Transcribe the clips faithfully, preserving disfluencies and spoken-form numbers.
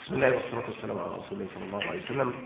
بسم الله والصلاة والسلام على رسول الله صلى الله عليه وسلم.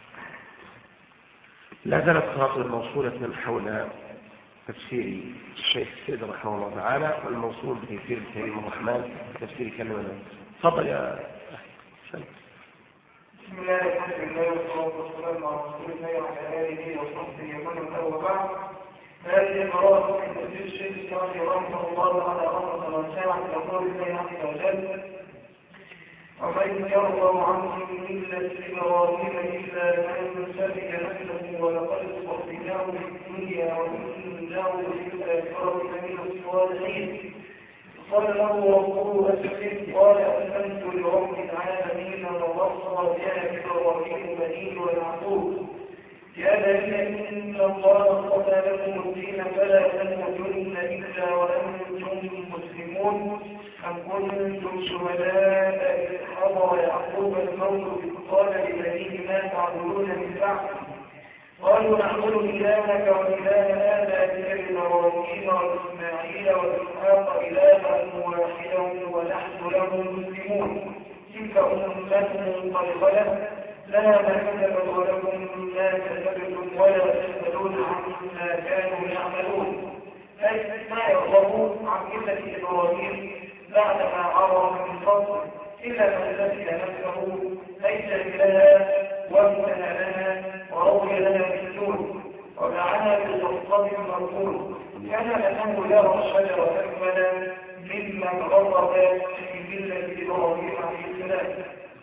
لا زالت قراءة موصولة حول تفسير الشيخ السيد رحمه الله تعالى والموصول بتفسير الكريم الرحمن تفسير كلمة الله. تفضل يا أخي. بسم الله الحمد لله والصلاة والسلام على رسول الله وعلى آله وصحبه ومن والاه وبعد. هذه قراءة من تفسير الشيخ السعدي رحمه الله على رحمة واسعة يقول الله عز وجل: ومن يرضى عنهم ملة إبراهيم إلا من سفك نفسه ولقد اصطفيناه في الدنيا وإنه في الآخرة لمن الصالحين. قال له ربه أسلم، قال أسلمت لرب العالمين ووصى بها إبراهيم بنيه ويعقوب يا بني إن الله اصطفى لكم الدين فلا تموتن إلا وأنتم مسلمون. أم كنتم شهداء إذ حضر يعقوب الموت إذ قال لبنيه ما تعبدون من بعد؟ قالوا نعبد إلهك وإله آبائك إبراهيم وإسماعيل وإسحاق إلها واحدا ونحن له مسلمون. تلك أمة قد خلت لها ما كسبت ولكم ما كسبتم ولا تسألون عما كانوا يعملون. أي ما يرغبون عن ملة إبراهيم بعدما عرف من فضل إلا من سفك نفسه ليس لها وامتنى لها وروي لها بالجود ودعاها بالغصب المرفوض كان أنه يرى الشجر أكمل ممن غضب في ملة إبراهيم عليه السلام.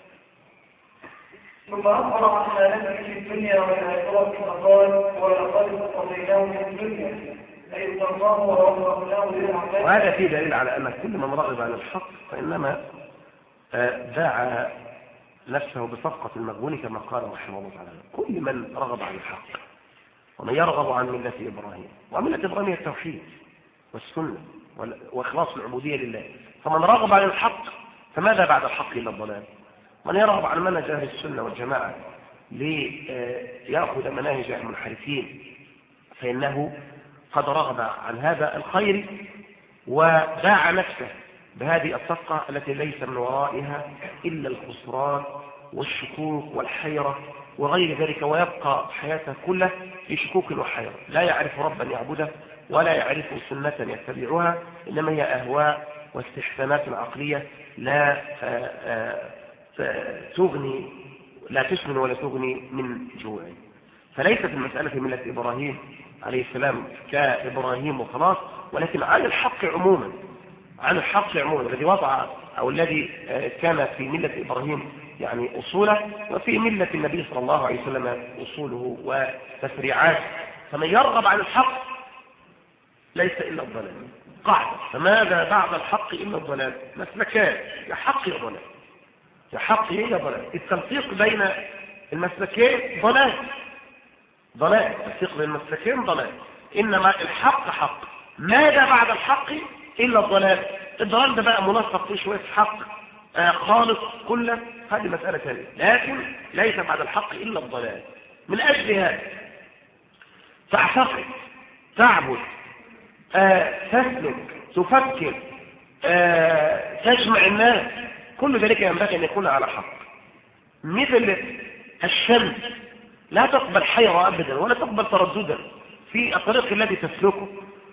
ثم أخبر عن حالته في الدنيا والآخرة فقال: ولقد اصطفيناه في الدنيا أي الله ورحمه للعباد. وهذا فيه دليل على أن كل من رغب عن الحق فإنما باع نفسه بصفقة المغبون كما قال رحمه الله تعالى. كل من رغب عن الحق ومن يرغب عن ملة إبراهيم، وملة إبراهيم التوحيد والسنة وإخلاص العبودية لله. فمن رغب عن الحق فماذا بعد الحق إلا الضلال؟ من يرغب عن منهج أهل السنة والجماعة ليأخذ مناهج المنحرفين فإنه قد رغب عن هذا الخير وباع نفسه بهذه الصفقة التي ليس من ورائها إلا الخسران والشكوك والحيرة وغير ذلك، ويبقى حياته كلها في شكوك وحيرة، لا يعرف ربا يعبده ولا يعرف سنة يتبعها، إنما هي أهواء واستحسانات عقلية لا تغني لا تسمن ولا تغني من جوع. فليست المسألة في ملة إبراهيم عليه السلام كإبراهيم وخلاص، ولكن عن الحق عموما، عن الحق عموما الذي وضع أو الذي كان في ملة إبراهيم يعني أصوله، وفي ملة النبي صلى الله عليه وسلم أصوله وتفريعاته. فمن يرغب عن الحق ليس إلا الضلال قاعدة. فماذا بعد الحق إلا الضلال؟ مسلكان، يا حق يا ضلال، يا حق يا ضلال. التنسيق بين المسلكين ضلال، ضلال التنسيق بين المسلكين ضلال. إنما الحق حق، ماذا بعد الحق إلا الضلال؟ الضلال ده بقى منسق فيه شوية حق آه خالص كله، هذه مسألة ثانية، لكن ليس بعد الحق إلا الضلال. من أجل هذا تعتقد، تعبد، آه تسلك، تفكر، آه تجمع الناس، كل ذلك ينبغي أن يكون على حق. مثل الشمس لا تقبل حيرة أبدا ولا تقبل ترددا في الطريق الذي تسلكه،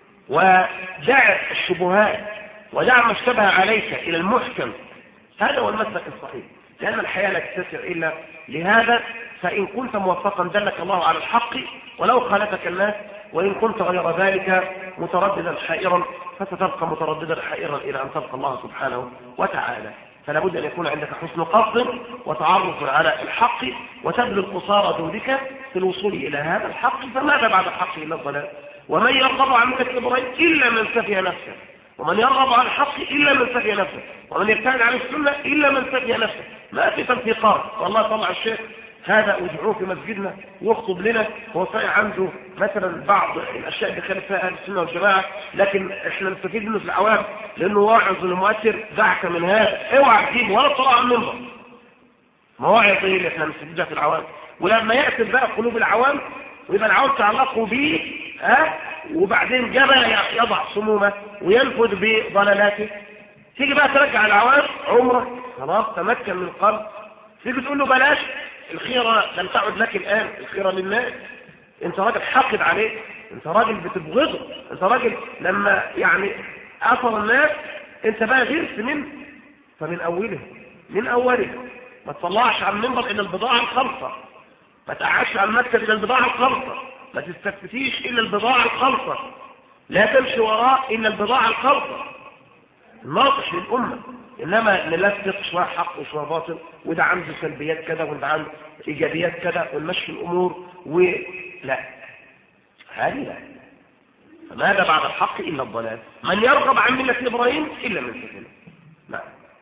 ودع الشبهات ودع ما اشتبه عليك إلى المحكم. هذا هو المسلك الصحيح، لأن الحياة لا تتسع إلا لهذا. فإن كنت موفقا دلك الله على الحق ولو خالفك الناس، وإن كنت غير ذلك مترددا حائرا فستبقى مترددا حائرا إلى أن تلقى الله سبحانه وتعالى. فلا بد أن يكون عندك حسن قصد وتعرف على الحق وتبذل قصارى جهدك في الوصول إلى هذا الحق. فماذا بعد الحق إلا الضلال؟ ومن يرغب عن ملة إبراهيم إلا من سفي نفسه، ومن يرغب عن الحق إلا من سفي نفسه، ومن يبتعد عن السنة إلا من سفي نفسه. ما في تنفيقات. والله طلع الشيخ هذا ادعوه في مسجدنا يخطب لنا، هو صحيح عنده مثلا بعض الاشياء اللي خالف فيها اهل السنه والجماعه، لكن احنا نستفيد منه في العوام لانه واعظ ومؤثر. دعك من هذا، اوعى تجيب ولا تطلع عن المنبر مواعظ ايه اللي احنا نستفيدها في العوام. ولما يأتي بقى قلوب العوام ويبقى العوام تعلقوا به ها وبعدين جبل يضع سمومه وينفذ بضللاته، تيجي بقى ترجع العوام عمره خلاص تمكن من القلب تيجي تقول له بلاش، الخيرة لم تعد لك الآن، الخيرة للناس. انت راجل حاقد عليه، انت راجل بتبغضه، انت راجل لما يعني اثر الناس انت بقى غيرت منه. فمن اوله من اوله ما تطلعش على المنبر الا البضاعة الخالصة، ما تقعدش على المكتب الا البضاعة الخالصة، ما تستفتيش الا البضاعة الخالصة، لا تمشي وراء الا البضاعة الخالصة. ناقش للأمة، إنما نلفق شوية حق وشوية باطل، وده عنده سلبيات كذا وده عنده إيجابيات كذا، ونمشي الأمور ولا هذه لا. فماذا بعد الحق إلا الضلال؟ من يرغب عن ملة إبراهيم إلا من سكنه. نعم.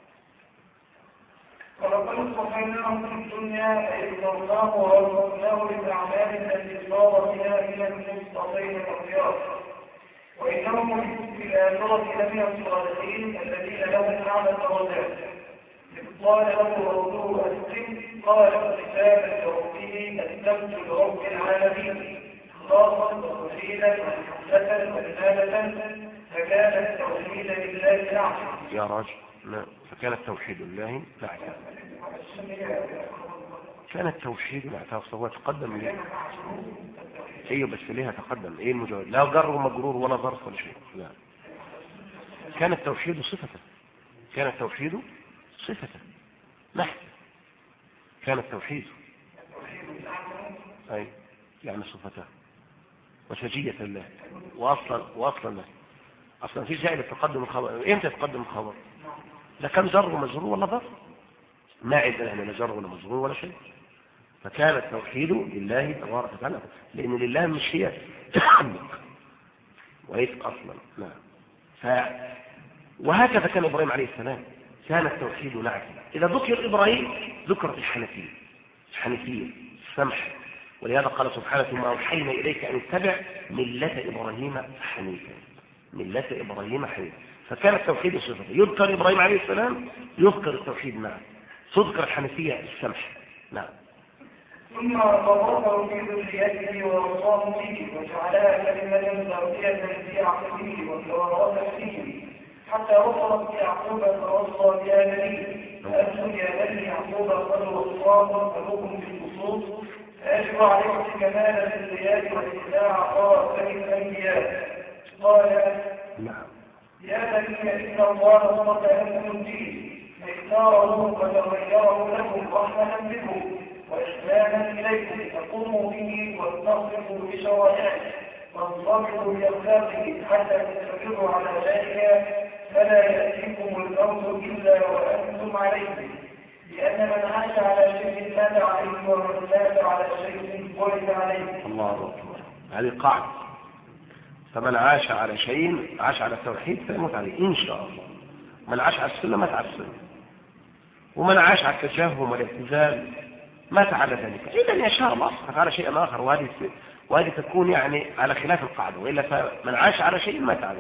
ولقد اصطفيناه في الدنيا أي اخترناه ورزقناه بالأعمال التي صار بها إلى المصطفين الأخيار، وإنهم في الآخرة لمن الصالحين الذين لهم أعلى الدرجات. إذ قال له ربه أسلم قال كتابا لربه أسلمت لرب العالمين خاصا وتوحيدا وحمدة وإنابة، فكان التوحيد لله نعمة. يا راجل لا، فكان التوحيد لله نعمة. كان التوحيد نعمة، هو تقدم ليه؟ ايوه بس ليها تقدم، ايه المجاوب؟ لا جر ومجرور ولا ظرف ولا شيء. لا، كان التوحيد صفة، كان التوحيد صفة نحن، كان التوحيد اي يعني صفته وسجية الله واصلا واصلا له. اصلا في جاي للتقدم الخبر، امتى تقدم الخبر؟ لا كان جر ومجرور ولا ظرف، ما عندنا هنا لا جر ولا مجرور ولا شيء. فكان التوحيد لله تبارك وتعالى، لأن لله مش هي تحمق وليس أصلا. نعم. ف... وهكذا كان إبراهيم عليه السلام، كان التوحيد نعم. إذا ذكر إبراهيم ذكرت الحنفية، الحنفية السمح، ولهذا قال سبحانه ثم أوحينا إليك أن اتبع ملة إبراهيم حنيفا، ملة إبراهيم حنيفا. فكان التوحيد صفته، يذكر إبراهيم عليه السلام يذكر التوحيد نعم، تذكر الحنفية السمح. نعم. ثم قرره في ذريته ووصاه به وجعلها كلمة باقية في عقله وتوارث فيه حتى وصلت يعقوب فوصى بها نبيه. فأنتم يا بني يعقوب قد وصاكم أبوكم بالخصوص، فأجب عليكم كمال الذريات واتباع طائفة الأنبياء. قال يا بني إن الله اصطفى لكم الدين فاختاره فتغيره لكم رحمة بكم وإسلاما إليكم تقوموا به وتنصفوا بشرائعه وانصبروا بأخلاقه حتى تستقروا على ذلك، فلا يأتيكم الموت إلا وأنتم عليه، لأن من عاش على شيء مات عليه ومن مات على شيء ولد عليه. الله أكبر. هذه قاعدة، فمن عاش على شيء عاش على التوحيد فيموت عليه إن شاء الله. من عاش على السنة مات على السنة، ومن عاش على التجهم والابتذال مات على ذلك. إذا يشاء الله على شيء آخر، وهذه وهذه تكون يعني على خلاف القاعدة، وإلا فمن عاش على شيء مات عليه.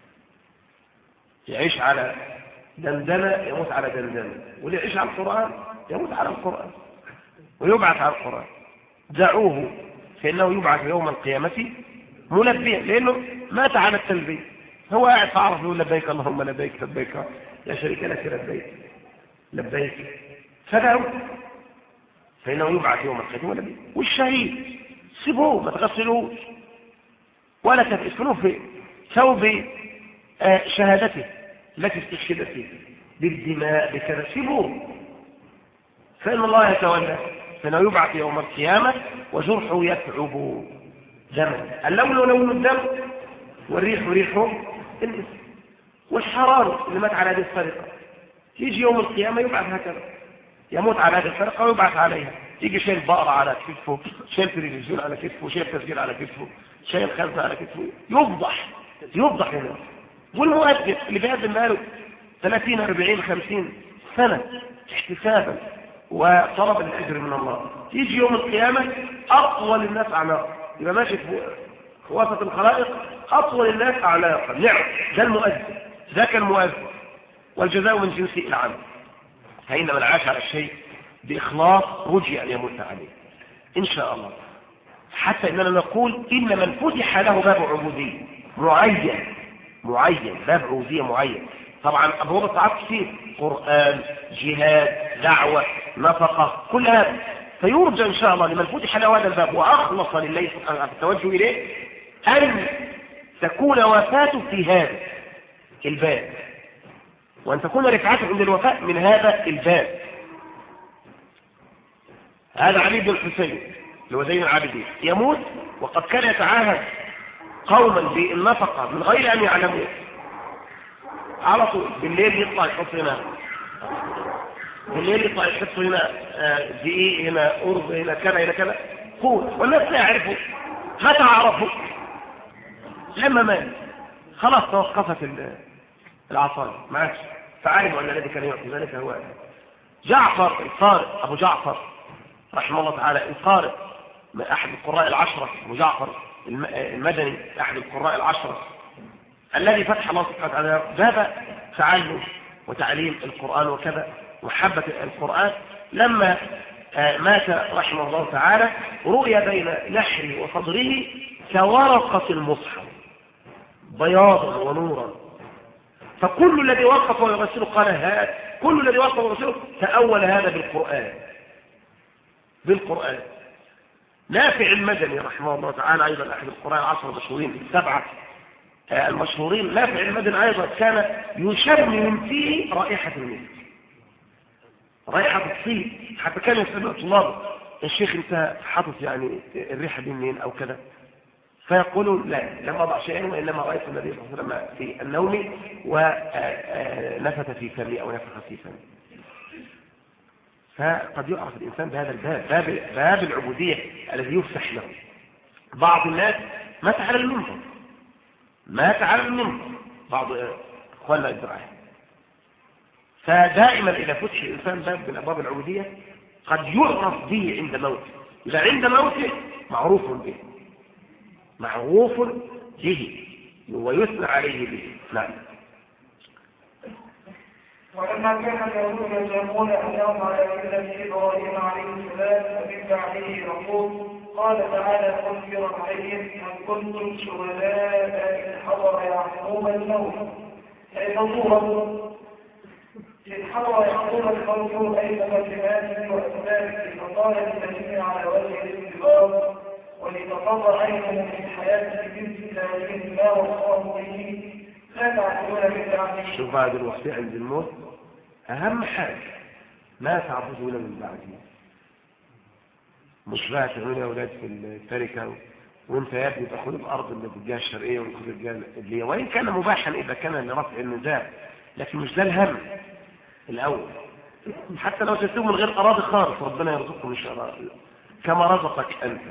يعيش على دندنة يموت على دندنة، واللي يعيش على القرآن يموت على القرآن ويبعث على القرآن. دعوه فإنه يبعث يوم القيامة ملبيا، لأنه مات على التلبية. هو قاعد فعرف يقول لبيك اللهم لبيك لبيك لا شريك لك لبيك لبيك، فدعوه فإنه يبعث يوم القيامة ملبيا. والشهيد سيبوه ما تغسلوش ولا تفسلوه في ثوب شهادته التي استشهد فيه بالدماء بكذا، سيبوه فإن الله يتولى، فإنه يبعث يوم القيامة وجرحه يتعب دما، اللون لون الدم والريح ريحه الاسم، والحرار اللي مات على هذه السرقة يجي يوم القيامة يبعث هكذا، يموت على هذه السرقة ويبعث عليها. يجي شايل بقرة على كتفه، شايل تلفزيون على كتفه، شايل تسجيل على كتفه، شايل خزنة على كتفه، يفضح يفضح هنا. والمؤدب اللي بيقدم بقاله ثلاثين أربعين خمسين سنة احتسابا وطلب الأجر من الله، يجي يوم القيامة أطول الناس أعناقا، يبقى ماشي في وسط الخلائق أطول الناس أعناقا. نعم، ده المؤدب، ذاك المؤدب، والجزاء من جنس العمل. فإن من عاش على الشيء بإخلاص رجي أن يموت عليه إن شاء الله. حتى إننا نقول إن من فتح له باب عبودية معين معين باب عبودية معين، طبعا أبواب الطاعات كثير، قرآن، جهاد، دعوة، نفقة، كل هذا. فيرجى إن شاء الله لمن فتح له هذا الباب وأخلص لله سبحانه في التوجه إليه أن تكون وفاته في هذا الباب، وأن تكون رفعته عند الوفاء من هذا الباب. هذا علي بن الحسين اللي هو زين العابدين يموت وقد كان يتعاهد قوما بالنفقة من غير أن يعلموا، على طول بالليل يطلع يحط هنا، بالليل يطلع يحط هنا دقيق، هنا أرز، هنا كذا، هنا كذا، قول، والناس لا يعرفوا، متى عرفوا؟ لما مات خلاص توقفت العصاية ما عادش، فعلموا أن الذي كان يعطي ذلك هو جعفر القارئ، أبو جعفر رحمه الله تعالى القارئ، من أحد القراء العشرة، أبو جعفر المدني أحد القراء العشرة الذي فتح الله سبحانه وتعالى باب تعلم وتعليم القرآن وكذا وحبة القرآن. لما مات رحمه الله تعالى رؤي بين لحره وصدره كورقة المصحف بياضا ونورا، فكل الذي وقف ويغسله قال هذا، كل الذي وقف ويغسله تأول هذا بالقرآن بالقرآن. نافع المدني رحمه الله تعالى أيضا أحد القراء العشرة المشهورين السبعة المشهورين، نافع المدني أيضا كان يشمم فيه رائحة المسك، رائحة الطيب، حتى كان يسأل طلابه الشيخ أنت حاطط يعني الريحة دي منين أو كذا، فيقولون لا لم أضع شيئا وإنما رأيت النبي صلى الله عليه وسلم في النوم ونفث في فمي أو نفخ في فمي. فقد يعرف الإنسان بهذا الباب، باب, باب العبودية الذي يفتح له. بعض الناس مات على المنبر، مات على المنبر بعض أخواننا الدعاء. فدائما إذا فتح الإنسان باب من أبواب العبودية قد يعرف به عند موته، إذا عند موته معروف به، معروف به ويثنى عليه به. نعم. ولما كان اليهود يزعمون انهم على مله ابراهيم عليه السلام ومن بعده يقول قال تعالى مخبرا عليهم ان كنتم شهداء اذ حضر يعقوب الموت، اي مطوره اذ حضر يعقوب الموت اي مقدماته واسبابه، فقال للذين على وجه الانتظار ولتقر عينه من حياه بنت ابراهيم ما وصاه به لا تعبدون من بعده. شوف بعد الوصية عند الموت أهم حاجة ما تعبدون من بعده، مش بقى تعملوا يا أولاد في التركة وانت يا ابني تأخذ الأرض اللي بالجهة الشرقية وتأخذ الجهة اللي، وإن كان مباحا إذا كان لرفع النزاع، لكن مش ده الهم الأول. حتى لو تسيبوا من غير أراضي خالص ربنا يرزقكم إن شاء الله كما رزقك أنت،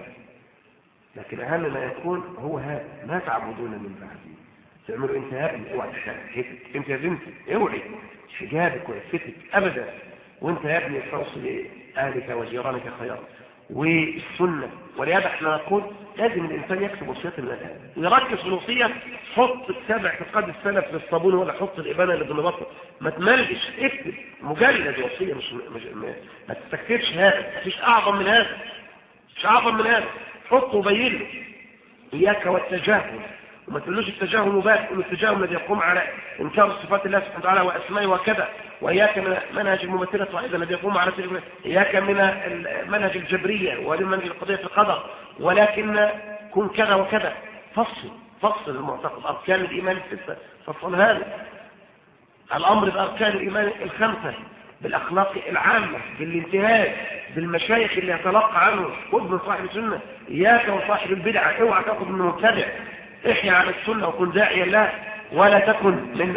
لكن أهم ما يكون هو هذا ما تعبدون من بعده. تعملوا انت يا ابني اوعى تحجبك، انت يا بنتي اوعي حجابك وعفتك ابدا، وانت يا ابني توصل لاهلك وجيرانك خيرا والسنه. ولهذا احنا نقول لازم الانسان يكتب وصيه الناس ويركز في الوصيه. حط كتاب اعتقاد السلف للصابون ولا حط الابانه اللي بالنبطه، ما تملش، اكتب مجلد وصيه، مش, مش ما تستكتبش هذا، مفيش اعظم من هذا، مش اعظم من هذا. حطه وبين له اياك والتجاهل، وما تقولوش التجاهل مباشر، تقول التجاهل الذي يقوم على انكار صفات الله سبحانه وتعالى واسمائه وكذا، واياك من منهج الممثله الصعيده الذي يقوم على تلك، اياك من منهج الجبريه ومن منهج القضيه في القدر، ولكن كن كذا وكذا. فصل فصل المعتقد، اركان الايمان السته فصل هذا الامر باركان الايمان الخمسه، بالاخلاق العامه، بالانتهاج، بالمشايخ اللي يتلقى عنه، خذ من صاحب السنه، اياك وصاحب البدعه، اوعى تاخذ من المبتدع، احيا على السنة وكن داعيا له، ولا تكن من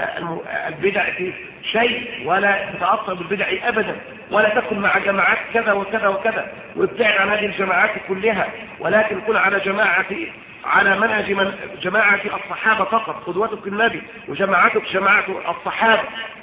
البدع في شيء، ولا تتأثر بالبدع أبدا، ولا تكن مع جماعات كذا وكذا وكذا وابتعد عن هذه الجماعات كلها، ولكن كن على جماعة على منهج من جماعة الصحابة فقط، قدوتك النبي وجماعتك جماعة الصحابة،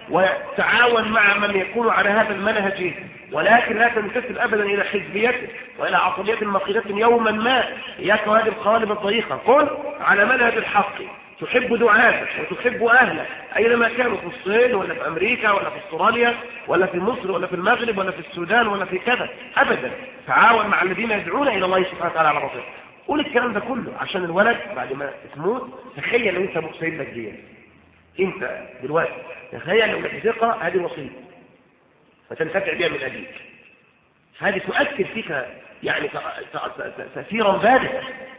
وتعاون مع من يكون على هذا المنهج، ولكن لا تنتسب أبدا إلى حزبيته وإلى عصبية مقيدة يوما ما. إياك هذه القوالب الضيقة، كن على منهج الحق، تحب دعاتك وتحب أهلك أينما كانوا، في الصين ولا في أمريكا ولا في استراليا ولا في مصر ولا في المغرب ولا في السودان ولا في كذا أبدا. تعاون مع الذين يدعون إلى الله سبحانه وتعالى على بصيرة. قول الكلام ده كله عشان الولد بعد ما تموت تخيل لو انت مقسم لك دي، انت دلوقتي تخيل لو لك ثقه هذه وصيه، فتنتفع بها من أبيك. هذه تؤثر فيك يعني تأثيرا بالغا،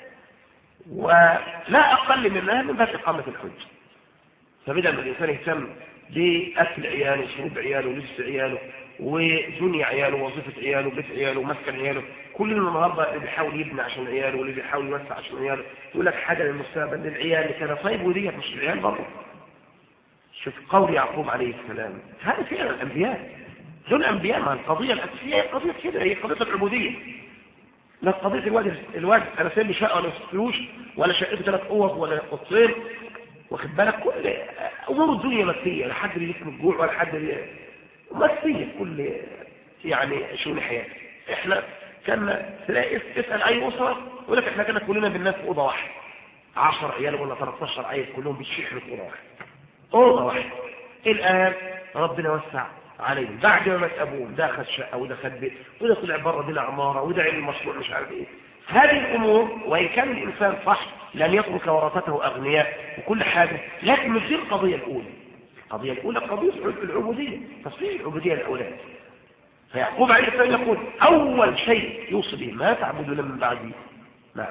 ولا أقل منها من باب إقامة الحج. فبدأ الإنسان يهتم بأكل عياله وشرب عياله ولبس عياله ودنيا عياله ووظيفة عياله وبيت عياله ومسكن عياله، كل النهارده اللي بيحاول يبني عشان عياله واللي بيحاول يوسع عشان عياله، يقول لك حاجة للمستقبل للعيال كذا. طيب ودي مش العيال برضه؟ شوف قول يعقوب عليه السلام، هذا فعلا الأنبياء دول أنبياء. مع القضية الأساسية هي قضية كده، هي قضية العبودية، لا قضية الواجب. الواجب أنا سايب شقة ولا فلوس ولا شقته ثلاث أوض ولا قصير، واخد بالك؟ كل أمور الدنيا مسية، لا حد يسمى الجوع ولا حد مسية، كل يعني شؤون الحياة. إحنا كنا تلاقي اسأل أي أسرة يقول لك إحنا كنا كلنا بالناس في أوضة واحدة، عشر عيال ولا ثلاثة عشر عيل كلهم بيشيحوا في أوضة واحدة، أوضة واحدة. الآن ربنا وسع عليهم بعد ما مات أبوهم، ده أخذ شقة وده أخذ بيت وده طلع بره دي عمارة وده عمل مشروع مش عارف إيه. هذه الأمور وإن كان الإنسان صح لن يترك ورثته أغنياء وكل حاجة، لكن مش دي القضية الأولى. القضية الأولى قضية العبودية، تصحيح العبودية الأولاد. فيعقوب عليه السلام يقول أول شيء يوصي به ما تعبدون من بعدي. نعم.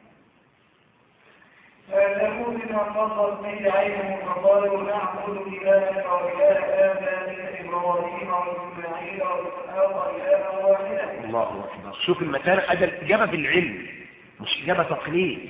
فيقول بما قصد من عينه فقالوا نعبد إلهك وإله آبائك إبراهيم وإسماعيل وإسحاق إلها واحدا. الله أكبر. شوف المكان، هذا الإجابة بالعلم مش إجابة تقليد.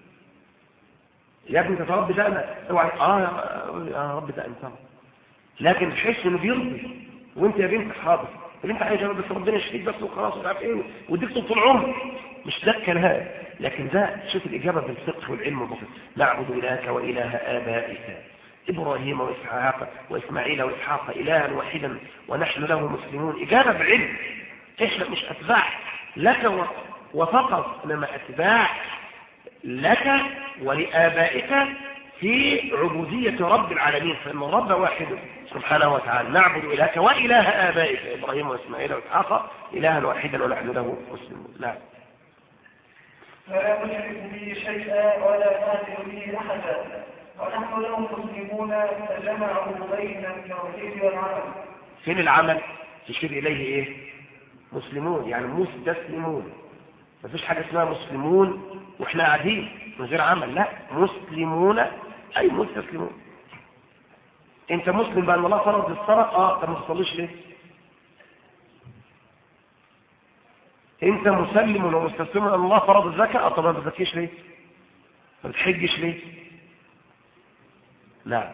يا ابني تتربي ده أنا اوعى آه يا رب ده أنت، لكن تحس إنه بيرضي وأنت يا بنت حاضر اللي أنت عايز بس ربنا يشفيك بس وخلاص مش عارف إيه واديك طول العمر، مش ده الكلام. لكن ده شوف الإجابة بالفقه والعلم والبسيط. نعبد إلهك وإله آبائك إبراهيم وإسحاق وإسماعيل وإسحاق إلها واحدا ونحن له مسلمون. إجابة بعلم. إحنا مش أتباع لك وفقط، إنما أتباع لك ولآبائك في عبودية رب العالمين، فإن الرب واحد سبحانه وتعالى. نعبد إلهك وإله آبائك إبراهيم وإسماعيل وإسحاق إلها واحدا ونحن له مسلمون. لا فلا نشرك به شيئا ولا نعبد به أحدا ونحن له مسلمون. فجمعوا بين التوحيد والعمل. فين العمل؟ تشير إليه إيه؟ مسلمون، يعني مستسلمون. ما فيش حاجة اسمها مسلمون وإحنا قاعدين من غير عمل، لا، مسلمون أي مستسلمون. أنت مسلم بأن الله فرض الصلاة، آه طب ما تصليش ليه؟ أنت مسلم ومستسلم أن الله فرض الزكاة، آه طب ما بتزكيش ليه؟ ما بتحجش ليه؟ لا.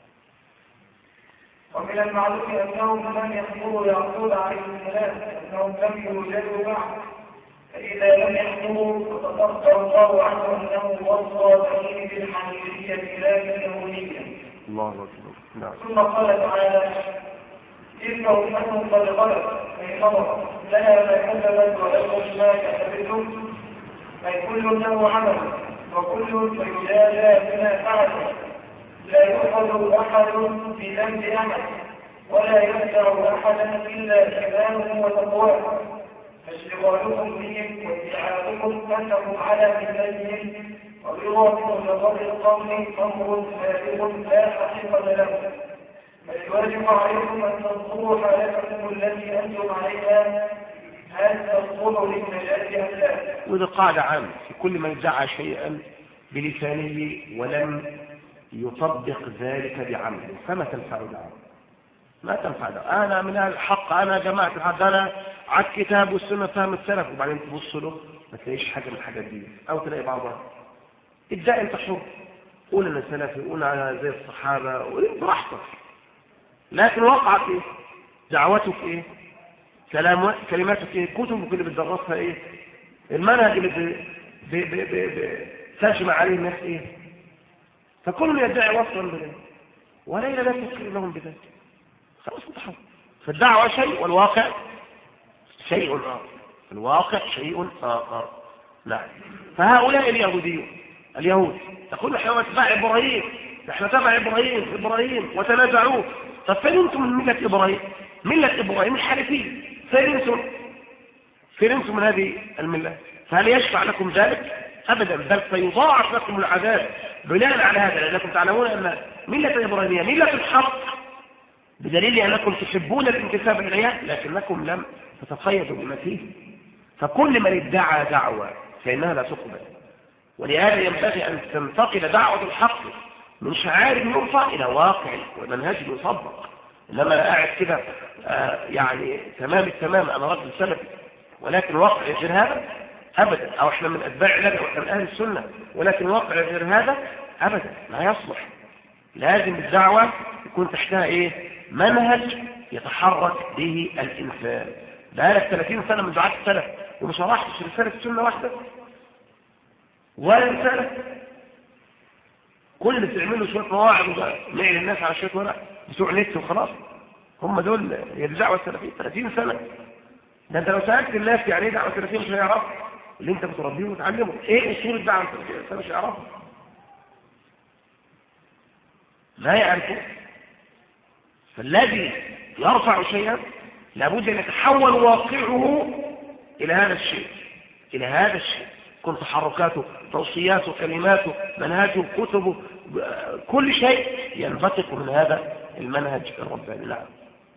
ومن المعلوم أنهم لم يحضروا يعقوب عليه السلام، أنهم لم يوجدوا بعد. فإذا لم يحضروا فتذكر الله عنه أنه وصى به بالحنيفية لا باليهودية. الله أكبر. نعم. ثم قال تعالى: إنه أنهم قد غلط أي مضر لها ما كذبت ولكم ما كذبتم، أي كل له عمل وكل فيجازى بما فعل. لا يؤخذ أحد بذنب أحد ولا يخدع أحدا إلا إيمانه وتقواه. فاشتغالكم بهم وادعاؤكم أنهم على ملتهم وبرغم مجرد القول أمر فارغ لا حقيقة له. فالواجب عليكم أن تنظروا حالتكم التي أنتم عليها، هل تصلح للنجاة أم لا؟ وده قاعدة عامة في كل من ادعى شيئا بلسانه ولم يطبق ذلك بعمله فما تنفع دعوه، ما تنفع دعوه. أنا من الحق، أنا جماعة الحق، أنا على الكتاب والسنة فهم السلف، وبعدين تبص له ما تلاقيش حاجة من الحاجات دي أو تلاقي بعضها. ادعي أنت حر، قول أنا سلفي، قول أنا زي الصحابة، قول براحتك، لكن وقعت إيه؟ دعوتك إيه؟ كلام كلماتك إيه؟ كتبك اللي بتدرسها إيه؟ المنهج اللي ترجم عليه الناس إيه؟ فكل يدعي وصلا بذلك وليلة لا تذكر لهم بذلك، خلاص انت حر. فالدعوة شيء والواقع شيء آخر، الواقع شيء آخر. لا. فهؤلاء اليهوديون اليهود تقول نحن اتباع إبراهيم، نحن تبع إبراهيم إبراهيم وتنازعوه. طب فين انتم من ملة إبراهيم؟ ملة إبراهيم الحنيفية، فين انتم؟ فين انتم من هذه الملة؟ فهل يشفع لكم ذلك؟ أبدا، بل سيضاعف لكم العذاب بناء على هذا، لأنكم تعلمون أن ملة إبراهيمية ملة الحق بدليل أنكم تحبون الانتساب إليها لكنكم لم تتقيدوا بما فيه. فكل من ادعى دعوة فإنها لا تقبل، ولهذا ينبغي أن تنتقل دعوة الحق من شعائر يرفع إلى واقع ومنهج يطبق. إنما أنا قاعد كده آه يعني تمام التمام أنا رجل سلفي ولكن واقع غير هذا أبدا، أو إحنا من أتباع النبي وإحنا من أهل السنة ولكن واقع غير هذا أبدا، لا يصلح. لازم الدعوة يكون تحتها إيه؟ منهج يتحرك به الإنسان. بقالك ثلاثين سنة من دعاة السلف وما شرحتش رسالة السنة واحدة ولا رسالة، كل اللي بتعمله شوية مواعظ ونعلن الناس على شوية ورق بتوع نت وخلاص. هم دول هي الدعوة السلفية ثلاثين سنة. ده انت لو سألت الناس يعني ايه دعوة سلفية مش هيعرفوا اللي انت بتربيه وتعلمه. ايه اصول الدعوة السلفية؟ مش هيعرفوا، لا يعرفوا. فالذي يرفع شيئا لابد ان يتحول واقعه الى هذا الشيء الى هذا الشيء كل تحركاته، توصياته، كلماته، منهجه، كتبه، كل شيء ينبثق من هذا المنهج الرباني. نعم.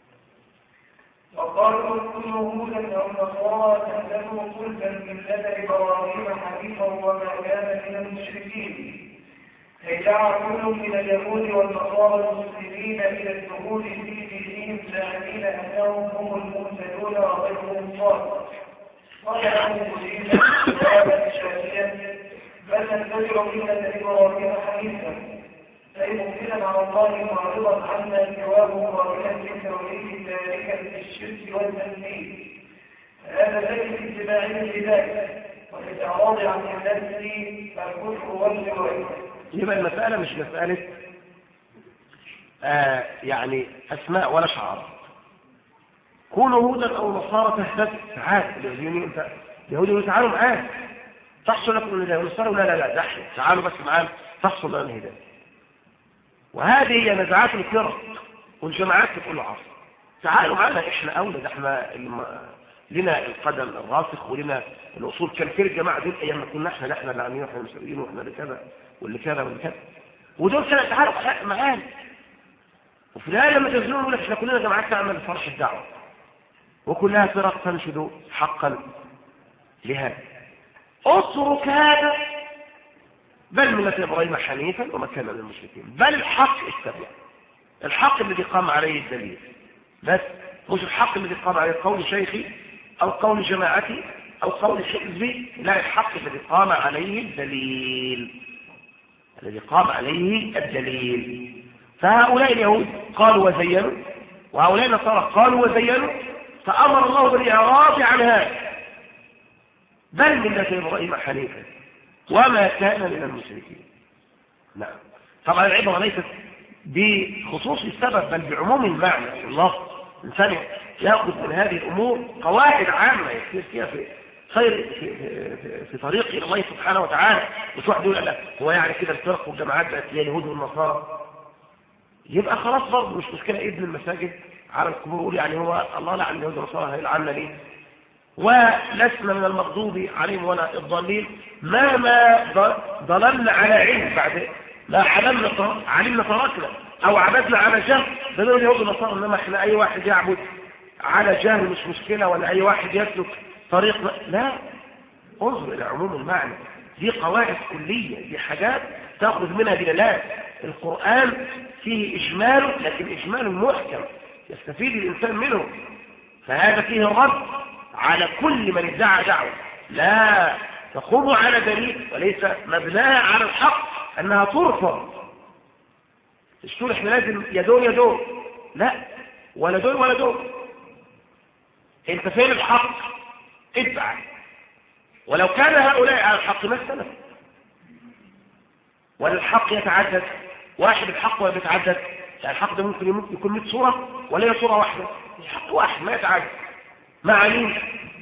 وقالوا كل هودا او نصارى تهتدوا قلبا من لدى ابراهيم حنيفا وما كان من المشركين. أي دعا كل من اليهود والنصارى المسلمين إلى الدخول في دينهم زاعمين أنهم هم المهتدون وغيرهم صالح. قال له مسلمين جوابا شافيا بل نتبع ملة إبراهيم حنيفا، أي مؤمنا على الله معرضا عنا جوابه قائلا بالتوحيد تاركا للشرك والتنفيذ. هذا ليس في اتباع لذلك وفي الإعراض عن النفس الكفر والجواب. يبقى المسألة مش مسألة آه يعني أسماء ولا شعار. كونوا هودا أو نصارى تهتد تعال اليهوديين انت اليهوديين تعالوا معانا تحصل لكم من الهداية والنصارى لا لا لا دحل تعالوا بس معانا تحصل لنا الهداية. وهذه هي نزعات الفرق والجماعات في كل عصر. تعالوا معانا احنا أولى، ده احنا الم... لنا القدم الراسخ ولنا الأصول. كان في الجماعة دول أيام ما كنا احنا لا احنا العاملين واحنا المسؤولين واحنا لكذا واللي كذا واللي كذا، ودول كانوا تعالوا معانا. وفي الآية لما تنزلون يقول لك احنا كلنا جماعات تعمل لفرح الدعوة وكلها فرق تنشد حقا لهذا. اترك هذا بل ملة إبراهيم حنيفا وما كان من المشركين، بل الحق اتبع الحق الذي قام عليه الدليل، بس مش الحق الذي قام عليه قول شيخي أو قول جماعتي أو قول حزبي، لا الحق الذي قام عليه الدليل الذي قام عليه الدليل. فهؤلاء اليهود قالوا وزينوا وهؤلاء النصارى قالوا وزينوا، فأمر الله بالإعراض عن هذا بل ملة إبراهيم حنيفا وما كان من المشركين. نعم. طبعا العبرة ليست بخصوص السبب بل بعموم المعنى. الله الإنسان يأخذ من هذه الأمور قواعد عامة يصير فيها في خير في, في, في طريق إلى الله سبحانه وتعالى. مش واحد يقول لا هو يعني كده الفرق والجماعات بقت هي اليهود والنصارى، يبقى خلاص برضه مش مشكلة ابن المساجد على القبور يقول يعني هو الله لعن اليهود والنصارى هيلعننا ليه؟ ولسنا من المغضوب عليهم ولا الضالين ما ما ضللنا على علم بعد لا علمنا علمنا تركنا او عبدنا على جهل. ده دول اليهود والنصارى، انما احنا اي واحد يعبد على جهل مش مشكلة، ولا اي واحد يسلك طريق لا. انظر الى عموم المعنى، دي قواعد كلية، دي حاجات تأخذ منها دلالات. القرآن فيه إجمال لكن إجمال محكم يستفيد الإنسان منه، فهذا فيه الرد على كل من ادعى دعوة لا تقوم على دليل وليس مبناها على الحق أنها ترفض. مش تقول احنا لازم يدور يدور، لا ولا دور ولا دور. انت فين الحق؟ ادعى، ولو كان هؤلاء على الحق ما اختلف. ولا الحق يتعدد، واحد الحق ولا يتعدد، يعني الحق ده ممكن يكون مئة صورة ولا هي صورة واحدة. الحق واحد ما يتعدد. معانين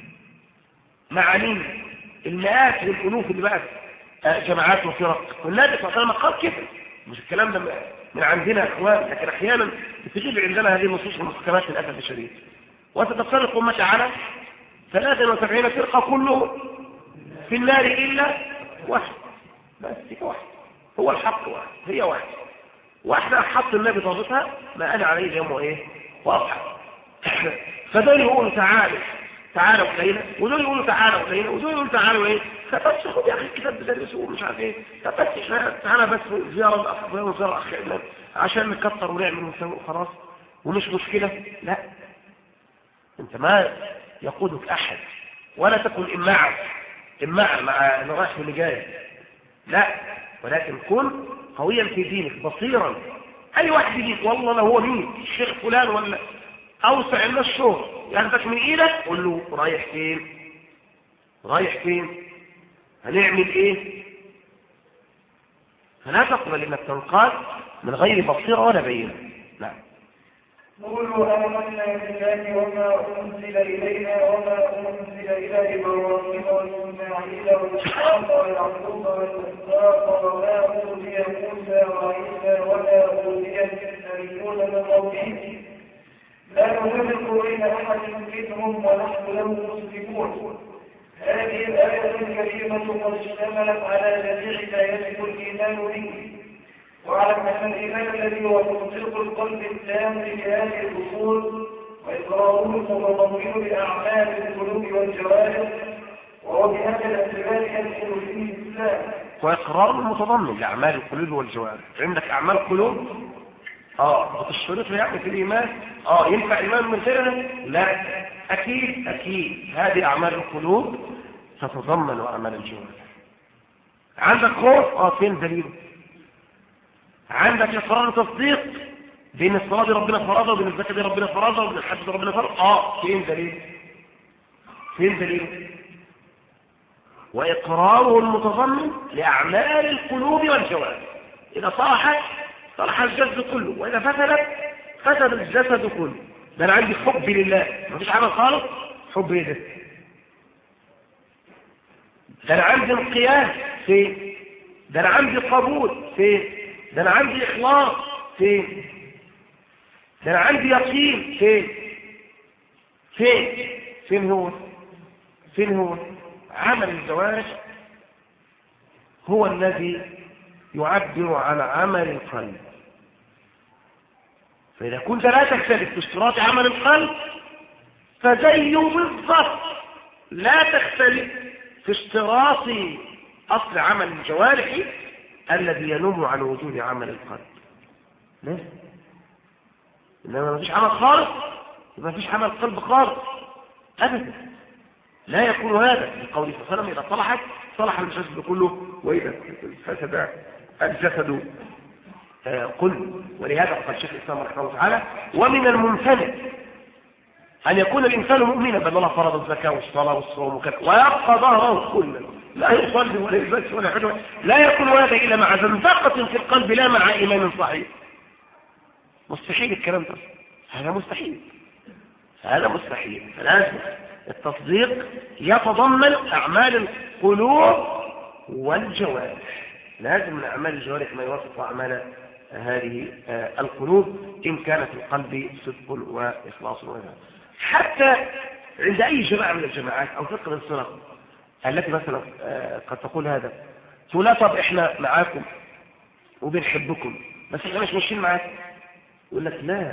معانين المئات والألوف اللي بقت جماعات وفرق، والنبي صلى الله عليه وسلم قال كده، مش الكلام ده من عندنا يا اخوان، لكن احيانا بتجيب عندنا هذه النصوص المحكمات للاسف الشديد. وتتفرق امتي على ثلاثة وسبعين فرقة كلهم في النار الا واحد، بس هي واحد، هو الحق واحد، هي واحد. واحدة حط النبي ضابطها ما أنا عليه اليوم وإيه واضحة. فدول يقولوا تعالوا تعالوا إلينا، ودول يقولوا تعالوا إلينا، ودول يقولوا تعالوا إيه، فبس خد يا أخي الكتاب بتدرسه ومش عارف إيه، فبس تعالى بس زيارة الأخ وزيارة أخ عشان نكتر ونعمل ونسوي وخلاص ومش مشكلة. لا، أنت ما يقودك أحد، ولا تكن إماعا إماعا مع اللي رايح واللي جاي، لا، ولكن كن قويا في دينك بصيرا. أي واحد يجيك والله لو هو مين الشيخ فلان ولا أوسع لنا الشهر ياخدك من إيدك قول له رايح فين رايح فين هنعمل إيه. فلا تقبل إنك تنقاد من غير بصيرة ولا بينة. نعم. قولوا آمنا بالله وما أنزل إلينا وما أنزل إلى إبراهيم وإسماعيل وإسحاق ويعقوب والأسباط وما أوتي موسى وعيسى وما أوتي النبيون من ربهم لا نفرق بين أحد منهم ونحن له مسلمون. هذه الآية الكريمة قد اشتملت على جميع ما يجب الإيمان به، واعلم أن الإيمان الذي هو تصديق القلب التام بهذه الأصول وإقراره المتضمن لأعمال القلوب والجوارح، وهو بهذا الاعتبار يدخل فيه الإسلام. وإقرار المتضمن لأعمال القلوب والجوارح. عندك أعمال قلوب اه بتشترط يعني في الإيمان، اه ينفع إيمان من غيرها؟ لا، أكيد أكيد هذه أعمال القلوب تتضمن أعمال الجوارح. عندك خوف، اه فين دليله؟ عندك إقرار وتصديق بين الصلاة دي ربنا فرضها وبين الزكاة دي ربنا فرضها وبين الحج دي ربنا فرضها، اه فين دليل؟ فين دليل؟ وإقراره المتضمن لأعمال القلوب والجوارح. إذا صلحت صلح الجسد كله، وإذا فسدت فسد الجسد كله. ده أنا عندي حب لله مفيش عمل خالص، حب إيه ده؟ ده أنا عندي انقياد فين؟ ده أنا عندي قبول فين؟ ده أنا عندي إخلاص فين؟ ده أنا عندي يقين فين؟ فين؟ فين هو؟ فين هو؟ عمل الجوارح هو الذي يعبر عن عمل القلب. فإذا كنت لا تختلف في اشتراط عمل القلب فزيه بالضبط لا تختلف في اشتراط أصل عمل الجوارح الذي ينم عن وجود عمل القلب. ليه؟ إنما ما فيش عمل خالص ما فيش عمل قلب خالص أبدا، لا يكون هذا. لقوله صلى الله عليه وسلم إذا صلحت صلح الجسد كله وإذا فسد الجسد كله. ولهذا قال الشيخ الإسلام رحمه الله تعالى ومن الممتنع أن يكون الإنسان مؤمنا بأن الله فرض الزكاة والصلاة والصوم وكذا ويبقى ظهره كله لا يصلي ولا يلبس ولا يحج، لا يكون هذا إلا مع زندقة في القلب لا مع إيمان صحيح. مستحيل الكلام ده، هذا مستحيل، هذا مستحيل. فلازم التصديق يتضمن أعمال القلوب والجوارح، لازم من أعمال الجوارح ما يوافق أعمال هذه القلوب إن كانت القلب صدق وإخلاص وغيرها. حتى عند أي جماعة من الجماعات أو فقه الصلاة التي مثلا قد تقول هذا تقول لا طب إحنا معاكم وبنحبكم بس إحنا مش ماشيين معاكم، يقول لك لا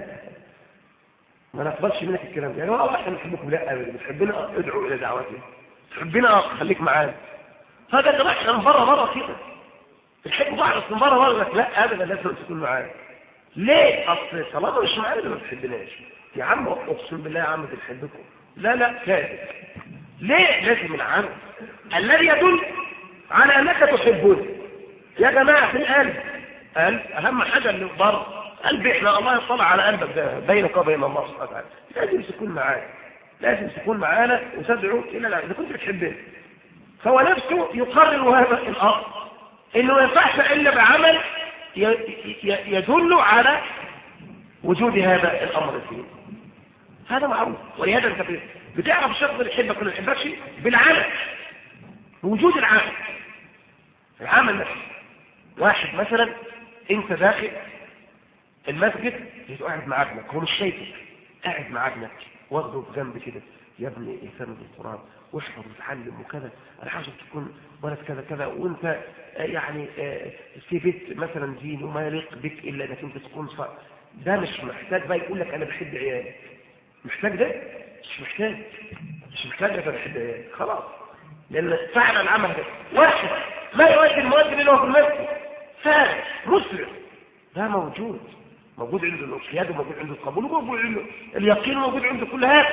ما نقبلش منك الكلام ده. يعني والله احنا بنحبكم لا ابدا، بتحبنا ادعوا الى دعواتنا، تحبنا خليك معانا. هذا اللي راح من بره بره كده بتحب بعض بس من بره بره لك لا ابدا لازم تكون معانا. ليه؟ اصل طالما مش معانا ما بتحبناش يا عم، اقسم بالله يا عم بنحبكم. لا لا كاذب. ليه؟ لازم العمل الذي يدل على انك تحبون. يا جماعه في القلب قلب اهم حاجه اللي بره قلبي، احنا الله يطلع على قلبك ده بينك وبين الله سبحانه وتعالى. لازم تكون معانا، لازم تكون معانا وتدعو الى لا اذا كنت بتحبنا. فهو نفسه يقرر هذا الامر انه ما ينفعش الا بعمل يدل على وجود هذا الامر فيه. هذا معروف. ولهذا انت بتعرف الشخص اللي يحبك ولا ما يحبكش بالعمل، بوجود العمل. العمل نفسه واحد مثلا انت داخل المسجد قاعد مع ابنك، هو مش شايفك قاعد مع ابنك واخده بجنب كده يا ابني اهتم بالقرآن واحفظ وتعلم وكذا، انا عايزك تكون ولد كذا كذا، وانت يعني في بيت مثلا دين وما يليق بك الا انك انت تكون صح. ده مش محتاج بقى يقول لك انا بحب عيالي، محتاج ده؟ مش محتاج مش محتاج انا بحب عيالي خلاص، لان فعلا العمل ده واحد ما يؤدي المؤذن الا هو في المسجد فارغ مسلم، ده موجود موجود عنده الانقياد وموجود عنده القبول وموجود عنده اليقين وموجود عنده كل هذا.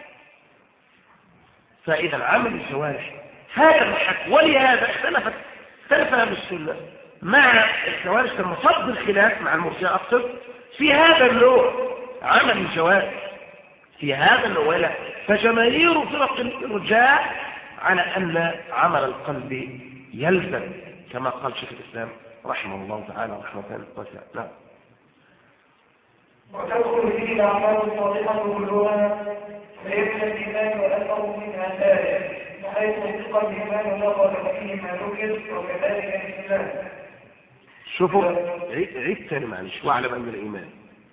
فاذا عمل الجوارح هذا الحق، ولهذا اختلفت اختلف اهل السنه مع الجوارح لما صد الخلاف مع المرجئه اكثر في هذا النوع عمل الجوارح في هذا النوع. لا، فجماهير فرق الارجاء على ان عمل القلب يلزم كما قال شيخ الاسلام رحمه الله تعالى رحمه واسعه. نعم. وتدخل فيه الأعمال الصالحة كلها فيبنى الإيمان وأثر من آثاره، بحيث ينطق الإيمان لغة فيه ما ذكر وكذلك الإسلام. شوفوا عيد ثاني معلش. واعلم أن الإيمان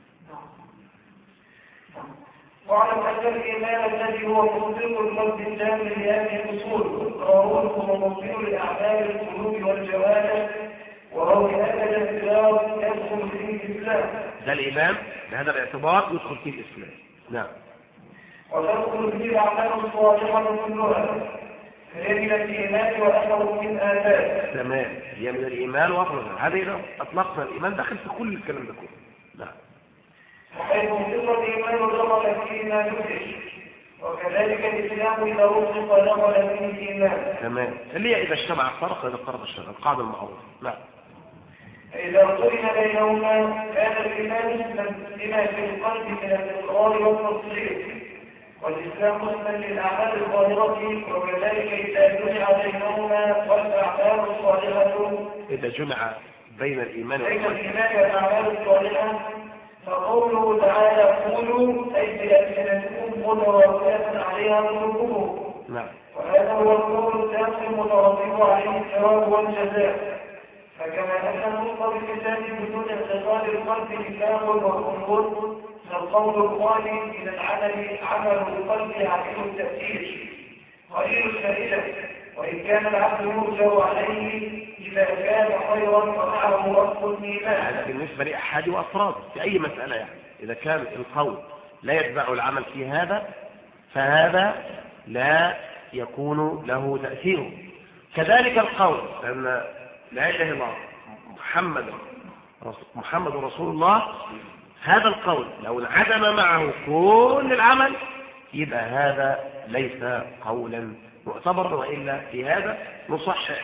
واعلم أن الإيمان الذي هو تصديق القلب الجامع لهذه الأصول قراره وموطن لأعمال القلوب والجوارح، وهو هذا الاعتبار يدخل فيه الإسلام. ده الإيمان بهذا الاعتبار يدخل فيه الإسلام. نعم. وتدخل فيه الأعمال الصالحة كلها هي من الإيمان وأثر من آثاره. تمام، هي من الإيمان وأثر. هذا إذا أطلقنا الإيمان داخل في كل الكلام ده كله. نعم. وحيث ينطق الإيمان دخل فيه ما ذكر وكذلك الإسلام إذا رزق دخل فيه الإيمان. تمام، اللي هي إذا اجتمع الفرق إذا اقترب الشرع، القاعدة المعروفة. نعم. إذا قرن بينهما كان الإيمان لما في القلب من الإقرار والتصديق، والإسلام قسما للأعمال الظاهرة، وكذلك إذا جمع بينهما والأعمال الصالحة إذا جمع بين الإيمان بين الإيمان والأعمال الصالحة فقوله تعالى قولوا أي بألسنتكم متواصلة عليها قلوبكم. نعم. وهذا هو القول التام المترتب عليه الثواب والجزاء. فكما أن النطق باللسان بدون اعتقاد القلب نفاق وكفر، فالقول الخالي من العمل عمل القلب عديم التأثير قليل الفائدة، وإن كان العبد يرجع عليه إذا كان خيرا فمعه أصل الإيمان. هذا بالنسبة لأحد وأفراد في أي مسألة، يعني إذا كان القول لا يتبع العمل في هذا فهذا لا يكون له تأثير. كذلك القول لأن لا إله إلا الله محمد محمد رسول الله، هذا القول لو انعدم معه كل العمل يبقى هذا ليس قولا معتبرا، وإلا في هذا نصحح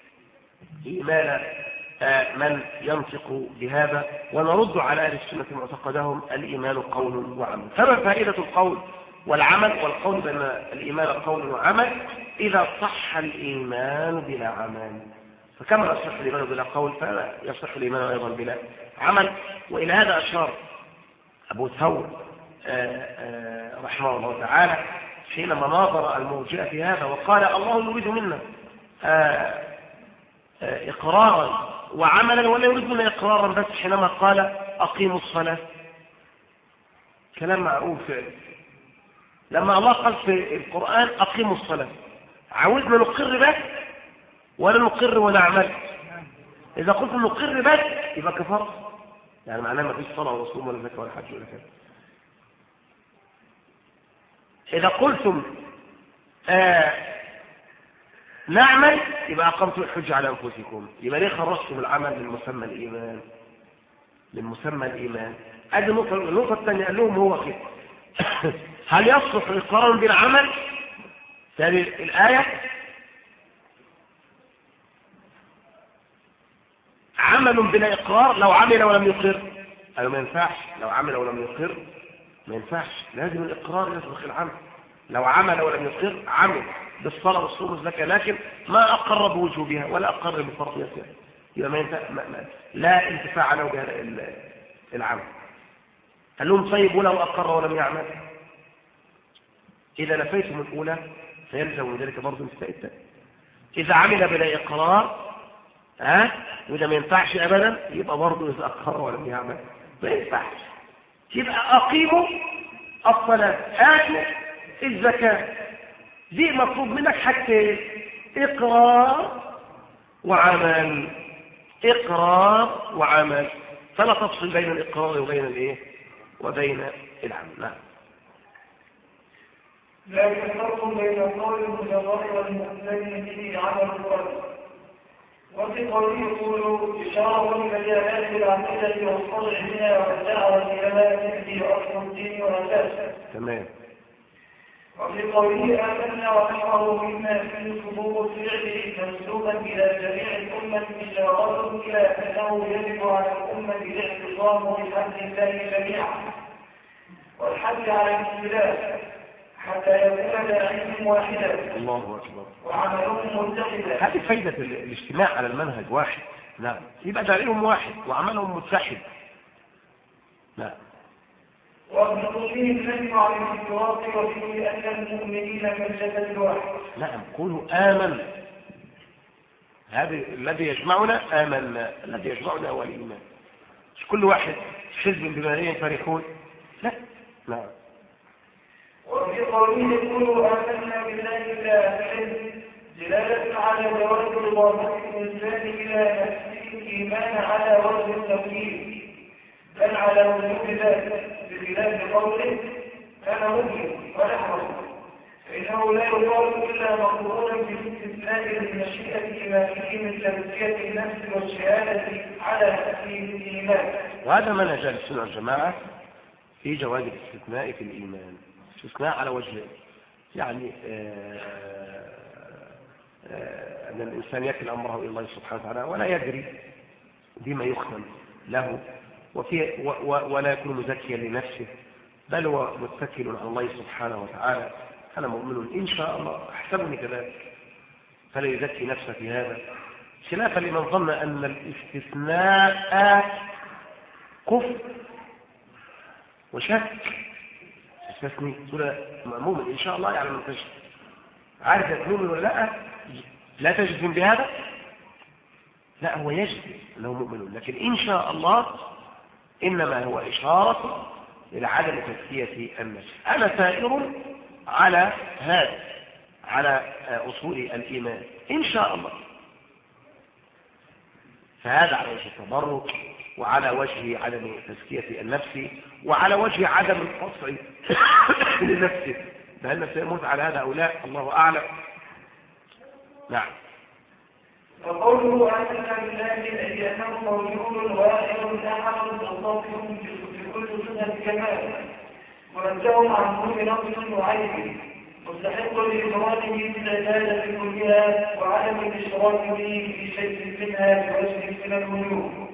إيمان من ينطق بهذا ونرد على أهل السنة معتقدهم الإيمان قول وعمل. فما فائدة القول والعمل؟ والقول بأن الإيمان قول وعمل إذا صح الإيمان بلا عمل، فكما يصح الإيمان بلا قول فلا يصح الإيمان أيضا بلا عمل. وإلى هذا أشار أبو ثور رحمه الله تعالى حينما ناظر المرجئة في هذا وقال الله يريد منا إقرارا وعملا ولا يريد منا إقرارا بس، حينما قال أقيموا الصلاة. كلام معروف. لما الله قال في القرآن أقيموا الصلاة عاوزنا نقر بس ولا نقر ونعمل؟ إذا قلت نقر بس يبقى كفر، يعني معناه ما فيش صلاة ولا صوم ولا زكاة ولا حج ولا كذا. إذا قلتم آه نعمل يبقى أقمتم الحج على أنفسكم. يبقى ليه خرجتم العمل من مسمى الإيمان؟ من مسمى الإيمان. أدي النقطة النقطة الثانية قال لهم هو كده هل يصلح إقرار بالعمل؟ هذه الآية عمل بلا إقرار لو عمل ولم يقر، أيوة ما ينفعش. لو عمل ولم يقر ما ينفعش، لازم الإقرار يسبق العمل. لو عمل ولم يقر عمل بالصلاة والصوم والزكاة لكن ما أقر بوجوبها ولا أقر بفرضيتها، يبقى ما ينفع ما ما لا انتفاع له بهذا العمل. قال لهم طيب ولو أقر ولم يعمل؟ إذا نفيتم الأولى فيلزم من ذلك برضه انتفاء الثانية. إذا عمل بلا إقرار ها وإذا ما ينفعش أبدا يبقى برضه إذا أقر ولم يعمل ما ينفعش. يبقى أقيموا الصلاة آتوا الزكاة دي مطلوب منك حاجتين، إقرار وعمل. إقرار وعمل، فلا تفصل بين الإقرار وبين الإيه وبين العمل. نعم. لكن فرق بين القول المجرد والمقتدي به عمل القلب. وفي قوله يقول إشارة لمجالات العقيدة والصرع منها والدعوة إلى ما تهدي أصل الدين وأساسه. تمام. وفي قوله آمنا ونحره مما في صدور فعله منسوبا إلى جميع الأمة إشارة إلى أنه يجب على الأمة الاعتصام بحمد الله جميعا والحث على الاختلاف حتى يكون داعيهم واحدا. الله أكبر. وعملهم متحدا. هذه فايدة الاجتماع على المنهج واحد. نعم. يبقى داعيهم واحد وعملهم متحد. نعم. وابن فيه النبي عليه الصلاة وفيه أن المؤمنين كالجسد الواحد. نعم. قولوا آمن، هذا الذي يجمعنا. آمنا، الذي يجمعنا هو الإيمان. مش كل واحد حزب بما يفرحون، لا. نعم. وفي قوله يقولوا آمنا بالله لا حزب دلالة على جواز إضافة الإنسان إلى نفسه الإيمان على وجه التوحيد بل على وجوب ذلك، بخلاف قوله أنا مؤمن ونحن، فإنه لا يقال إلا مقرونا باستثناء المشيئة ما فيه من تزكية النفس والشهادة على نفسه الإيمان. وهذا منهج أهل السنة والجماعة في جواز الاستثناء في الإيمان. استثناء على وجه يعني آآ آآ أن الإنسان يكل أمره إلى الله سبحانه وتعالى ولا يدري بما يختم له وفي و و ولا يكون مزكيا لنفسه، بل هو متكل على الله سبحانه وتعالى. أنا مؤمن إن شاء الله أحسبني كذلك، فلا يزكي نفسه في هذا، خلافا لمن ظن أن الاستثناء كفر وشك. استثني تقول مؤمن إن شاء الله يعني من تجد، عارف مؤمن ولا لا؟ لا تجزم بهذا؟ لا، هو يجزم أنه مؤمن، لكن إن شاء الله إنما هو إشارة إلى عدم تزكية النفس. أنا سائر على هذا، على أصول الإيمان إن شاء الله. فهذا على وجه التبرك، وعلى وجه عدم تزكية النفس، وعلى وجه عدم القصع لنفسه، فهل سيموت على هذا أو لا الله أعلم. نعم. وقوله آمنا بالله أي أنه موجود واحد أحد متصف بكل صفة كمال منزه عن كل نقص وعيب مستحق لإفراده في العبادة كلها وعدم الإشراك به في شيء منها بوجه من الوجوه.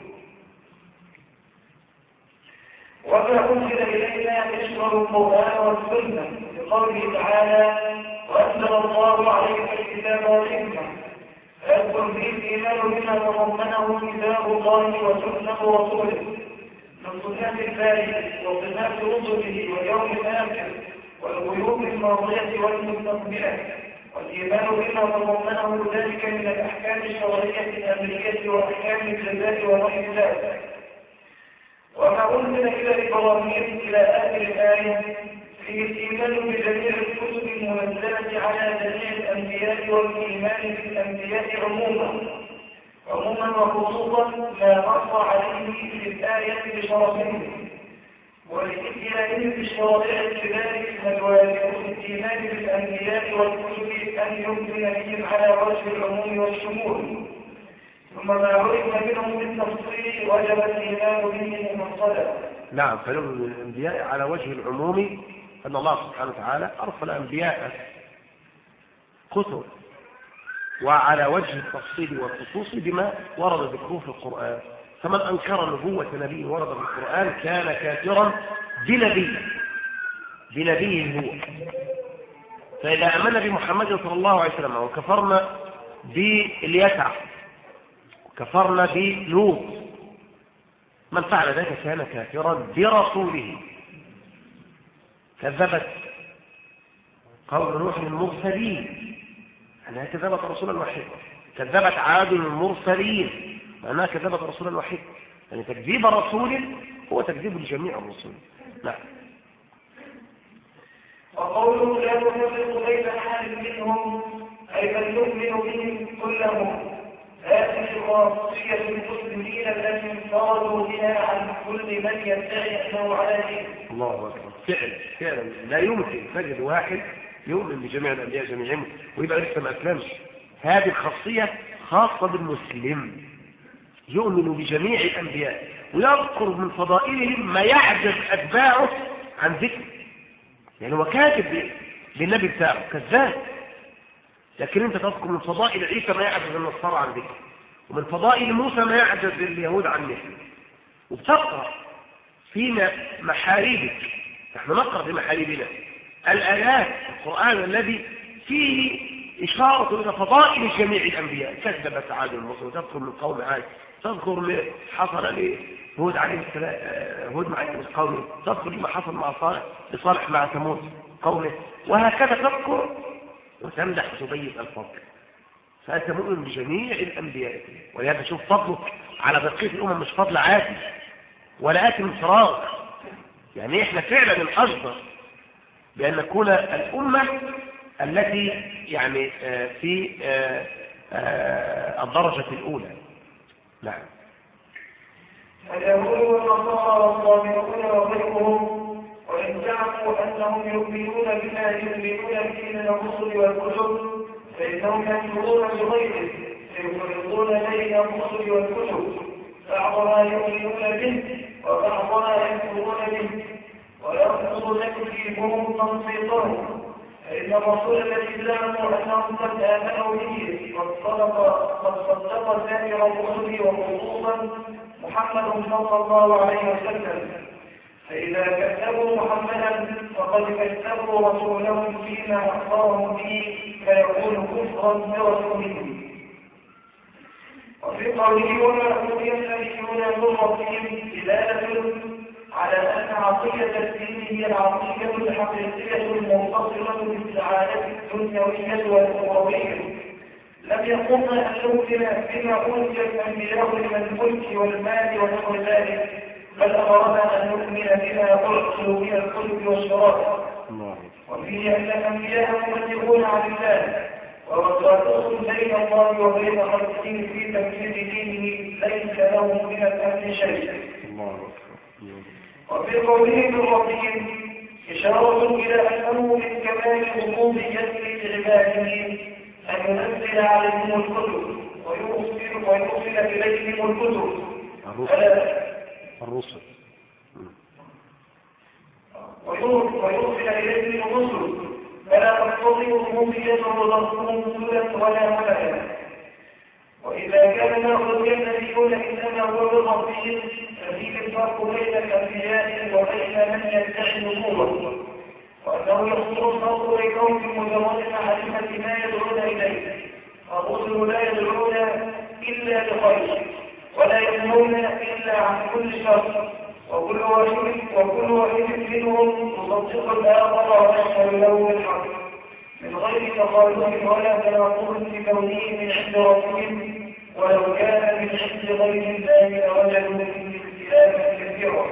وما أنزل إلينا يشمل القرآن والسنة بقوله تعالى وأنزل الله عليك الكتاب والحكمة، فيكون به الإيمان بما تضمنه كتاب الله وسنة رسوله من صفات الباري وصفات رسله واليوم الآخر والغيوب الماضية والمستقبلة، والإيمان بما تضمنه ذلك من الأحكام الشرعية الأمرية وأحكام الجزاء ونحو ذلك. وما أنزل إلى إبراهيم إلى آخر الآية فيه الإيمان بجميع الكتب المنزلة على جميع الأنبياء والإيمان بالأنبياء عموما عموما وخصوصا ما نص عليه في الآية بشرفهم ولإتيانهم بالشرائع الكبار الواجب في الإيمان بالأنبياء والكتب أن يمكن بهم على وجه العموم والشمول، ثم ما عرف منهم بالتفصيل وجب الإيمان به مفصلا. نعم. فيؤمن الأنبياء على وجه العموم أن الله سبحانه وتعالى أرسل أنبياء كتب، وعلى وجه التفصيل والخصوص بما ورد ذكره في القرآن. فمن أنكر نبوة نبي ورد في القرآن كان كافرا بنبيه بنبيه هو. فإذا آمنا بمحمد صلى الله عليه وسلم وكفرنا باليسع وكفرنا بلوط، من فعل ذلك كان كافرا برسوله. كذبت قوم نوح المرسلين، أنها كذبت رسولا وحيدا. كذبت عاد المرسلين، معناها كذبت رسولا وحيدا. يعني تكذيب رسول هو تكذيب لجميع الرسل. نعم. وقوله لا نفرق بين أحد منهم أي بل نؤمن بهم كلهم. هذه خاصية المسلمين التي انفردوا بها عن كل من يدعي أنه على دين. الله أكبر. فعلا فعلا لا يمكن تجد واحد يؤمن بجميع الأنبياء جميعهم ويبقى لسه ما أسلمش. هذه الخاصية خاصة بالمسلم، يؤمن بجميع الأنبياء ويذكر من فضائلهم ما يعجز أتباعه عن ذكر. يعني هو كاتب للنبي بتاعه كذاب، لكن انت تذكر من فضائل عيسى ما يعجز النصارى عن ذكر، ومن فضائل موسى ما يعجز اليهود عن ذكر، وبتقرأ في محاريبك. نحن نقرأ في محاريبنا الآيات القرآن الذي فيه إشارة إلى فضائل جميع الأنبياء. كذبت عاد المصر، تذكر من قوم عاد، تذكر ما حصل لهود عليه السلام، هود مع قومه، تذكر ما حصل مع صالح لصالح مع ثمود قومه، وهكذا تذكر وتمدح وتبين الفضل. فأنت مؤمن بجميع الأنبياء، ولهذا شوف فضلك على بقية الأمم مش فضل عادي ولا آتي من فراغ. يعني إحنا فعلا الأجدر بأن نكون الأمة التي يعني في الدرجة الأولى. نعم. اليهود والنصارى والصابئون وغيرهم وإن زعموا أنهم يؤمنون بما يؤمنون به من الرسل والكتب فإنهم يكفرون بغيره، فيفرقون بين الرسل والكتب، بعضها يؤمنون به وبعضها يكفرون به، ويرفض تكذيبهم تنصيصهم. فإن الرسول الذي زعموا أنهم قد آمنوا به قد صدق قد صدق سائر الرسل وخصوصا محمد صلى الله عليه وسلم. فإذا كذبوا محمدا فقد كذبوا رسولهم فيما أخبرهم به فيكون كفرا برسوله. وفي قوله وما أوتي النبيون من ربهم دلالة على أن عقيدة الدين هي العقيدة الحقيقية المنفصلة بالسعادة الدنيوية والأخروية. لم يقم أن نؤمن بما أوتي الأنبياء من الملك والمال ونحو ذلك، بل أمرنا أن نؤمن بما أرسلوا من الكتب والشرائع. وفيه أن الأنبياء مبلغون عن الله، ووساطهم بين الله وبين خلقه في تنفيذ دينه ليس لهم من الأمر شيء. وفي قوله من ربهم إشارة إلى أنه من كمال ربوبيته لعباده أن ينزل عليهم الكتب ويرسل ويرسل إليهم الكتب الرسل ويرسل إليهم الرسل فلا تقتضي ربوبيته ورسولهم رسلا ولا ملكا. وإذا كان ناخذ النبيون إنما هو بالربهم ففيه الفرق بين الأنبياء وبين من يدعي النبوة، وأنه يحصل الفرق لكون مجرد معرفة ما يدعون إليه. الرسل لا يدعون إلا لخير ولا ينهون إلا عن كل شر، وكل واحد وكل واحد منهم يصدق الآخر ويشهد له بالحق من غير تخالف ولا تناقض في كونه من عند ربهم، ولو كان من عند غير الله لوجدوا فيه اختلافا كثيرا.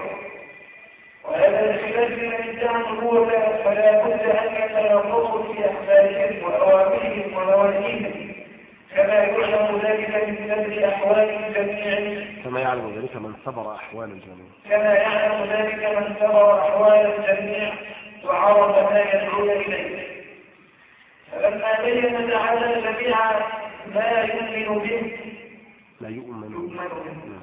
وهذا الخلاف من ادعى النبوة فلا بد أن يتناقضوا في أخبارهم وأوامرهم ونواهيهم، كما يعلم ذلك من سبر أحوال الجميع كما يعلم ذلك من سبر أحوال الجميع كما يعلم ذلك من سبر أحوال الجميع وعرف ما يدعون إليه. فلما بين تعالى جميع ما يؤمن به لا يؤمن به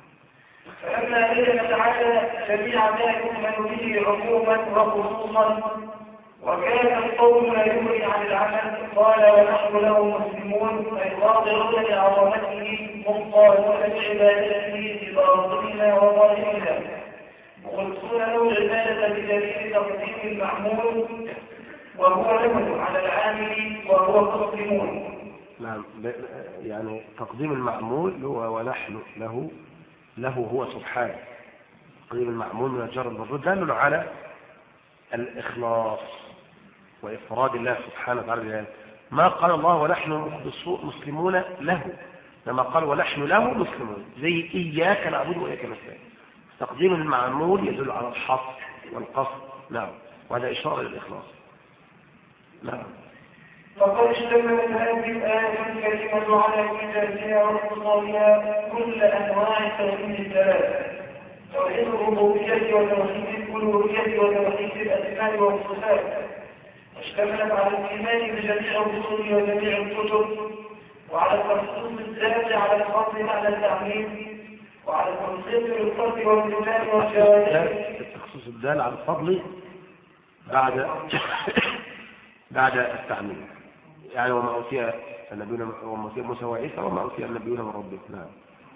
فلما بين تعالى جميع ما يؤمن به عموما وخصوصا وكان القول لا يغني عن العمل قال ونحن له مسلمون أي خاضعون لعظمته مقارنون بعبادته بباطننا وظاهرنا مخلصون له العبادة بدليل تقديم المعمول وهو له على العامل وهو مسلمون. نعم، يعني تقديم المعمول هو ونحن له له هو سبحانه. تقديم المعمول من الجر المفروض دل على الإخلاص وإفراد الله سبحانه وتعالى. ما قال الله ونحن مسلمون له، لما قال ونحن له مسلمون، زي إياك نعبد وإياك نستعين. تقديم المعمول يدل على الحصر والقصد. نعم، وهذا إشارة للإخلاص. نعم. وقد اشتملت هذه الآية الكريمة على كتابها واختصارها كل أنواع التوحيد الثلاثة: توحيد الربوبية وتوحيد الألوهية وتوحيد الأسماء والصفات. اشتملت على الإيمان بجميع الرسل وجميع الكتب، وعلى التخصيص الذات على الفضل معنى التعليم، وعلى التنصيص للقلب واللسان والجوارح. التخصيص الدال على الفضل بعد بعد التعميم، يعني وما أوتي النبيون وما أوتي موسى وعيسى وما أوتي النبيون من ربهم. نعم.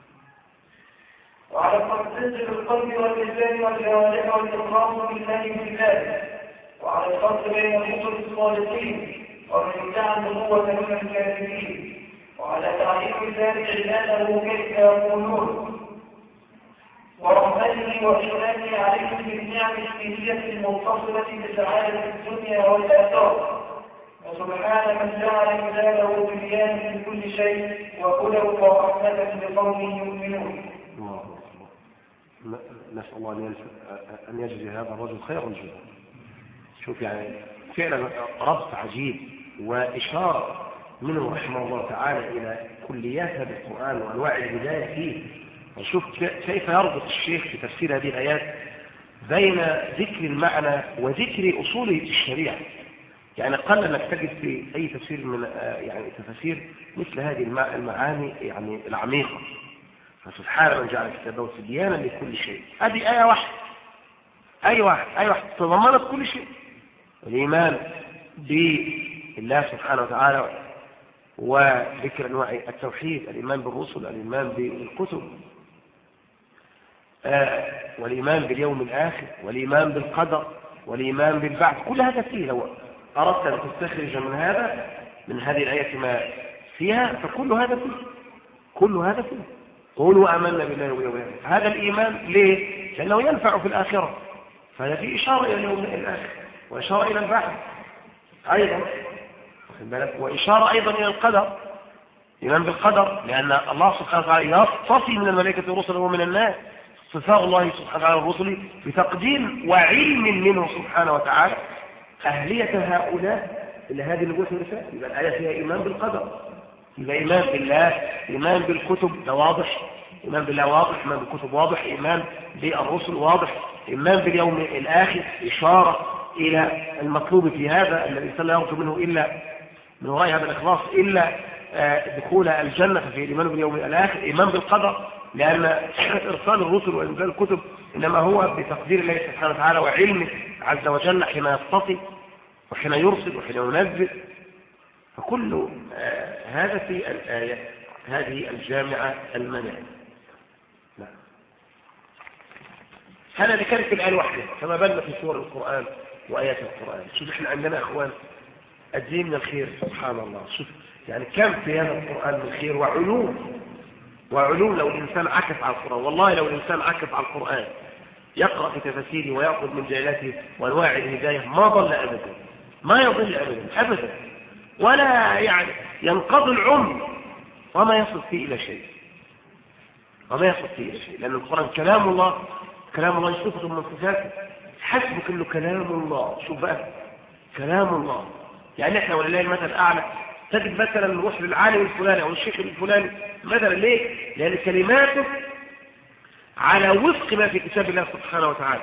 وعلى التنصيص للقلب واللسان والجوارح والإقرار بالله بالله، وعلى الفرق بين الرسل الصالحين ومن ادعى النبوة من الكاذبين، وعلى تعريف ذلك عباده كيف يقولون، ورحمته وإحسانه عليهم بالنعم الدينية المتصلة بسعادة الدنيا والآخرة. وسبحان من جعل عباده بنيان من كل شيء وهدى ورحمة لقوم يؤمنون. الله أكبر. نسأل الله أن يجزي هذا الرجل خير الجزاء. شوف يعني فعلا ربط عجيب وإشارة منه رحمه الله تعالى إلى كليات هذا القرآن وأنواع الهداية فيه. وشوف كيف يربط الشيخ في تفسير هذه الآيات بين ذكر المعنى وذكر أصوله في الشريعة. يعني قل أنك تجد في أي تفسير من يعني تفسير مثل هذه المعاني يعني العميقة. فسبحان من جعل كتابه تبيانا لكل شيء. هذه آية واحدة آية واحدة آية واحدة تضمنت كل شيء: الإيمان بالله سبحانه وتعالى، وذكر أنواع التوحيد، الإيمان بالرسل، الإيمان بالكتب، آه والإيمان باليوم الآخر، والإيمان بالقدر، والإيمان بالبعث. كل هذا فيه. لو أردت أن تستخرج من هذا من هذه الآية ما فيها فكل هذا فيه كل هذا فيه قولوا آمنا بالله واليوم الآخر. هذا الإيمان ليه؟ لأنه ينفع في الآخرة، فهذا فيه إشارة إلى اليوم الآخر وإشارة إلى البعث أيضا، وإشارة أيضا إلى القدر، إيمان بالقدر، لأن الله سبحانه وتعالى يصطفي من الملائكة رسلا ومن الناس. صفاء الله سبحانه وتعالى الرسل بتقديم وعلم منه سبحانه وتعالى أهلية هؤلاء إلى هذه النبوة والرسالة. يبقى الآية فيها إيمان بالقدر، يبقى إيمان بالله، إيمان بالكتب ده واضح، إيمان بالله واضح، إيمان بالكتب واضح، إيمان بالرسل واضح، إيمان باليوم الآخر إشارة إلى المطلوب في هذا الذي لا يرجو منه إلا من وراء هذا الإخلاص إلا دخول الجنة في الإيمان باليوم الآخر. إيمان بالقدر، لأن إرسال الرسل وإنزال الكتب إنما هو بتقدير الله سبحانه وتعالى وعلمه عز وجل حين يصطفي وحين يرسل وحين ينزل. فكل هذا في الآية هذه الجامعة المنع. لا. هذا اللي كان في الآية الواحدة، فما بالنا في سور القرآن وآيات القرآن. شوف احنا عندنا أخوان الدين من الخير سبحان الله. شوف يعني كم في هذا القرآن من خير وعلوم وعلوم. لو الإنسان عكف على القرآن، والله لو الإنسان عكف على القرآن يقرأ في تفاسيره ويأخذ من جيلاته وأنواع الهداية ما ضل أبدا، ما يضل أبدا أبدا، ولا يعني ينقضي العمر وما يصل فيه إلى شيء وما يصل فيه إلى شيء لأن القرآن كلام الله، كلام الله صفة من صفاته، حسب كله كلام الله. شوف بقى كلام الله، يعني احنا ولله المثل الأعلى تجد مثلا نروح للعالم الفلاني أو الشيخ الفلاني مثلا، ليه؟ لأن كلماته على وفق ما في كتاب الله سبحانه وتعالى،